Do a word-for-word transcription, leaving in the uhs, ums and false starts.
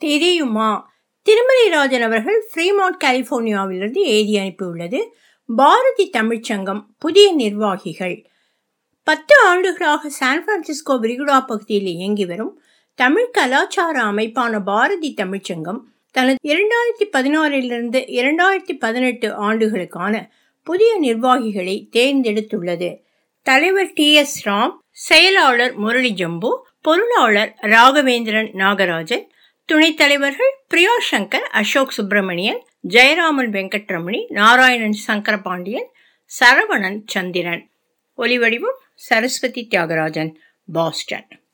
தெரியுமா? திருமலை ராஜன் அவர்கள் ஃப்ரீமான்ட் கலிபோர்னியாவிலிருந்து எழுதி அனுப்பியுள்ளது. பாரதி தமிழ்ச்சங்கம் புதிய நிர்வாகிகள். பத்து ஆண்டுகளாக சான் பிரான்சிஸ்கோ விரிகுடா பகுதியில் இயங்கி வரும் தமிழ் கலாச்சார அமைப்பான பாரதி தமிழ்ச்சங்கம் தனது இரண்டாயிரத்தி பதினாறிலிருந்து இரண்டாயிரத்தி பதினெட்டு ஆண்டுகளுக்கான புதிய நிர்வாகிகளை தேர்ந்தெடுத்துள்ளது. தலைவர் டி எஸ் ராம், செயலாளர் முரளி ஜம்பு, பொருளாளர் ராகவேந்திரன் நாகராஜன், துணைத் தலைவர்கள் பிரியா சங்கர், அசோக் சுப்பிரமணியன், ஜெயராமன் வெங்கட்ரமணி, நாராயணன் சங்கரபாண்டியன், சரவணன் சந்திரன். ஒலிவடிவம் சரஸ்வதி தியாகராஜன், பாஸ்டன்.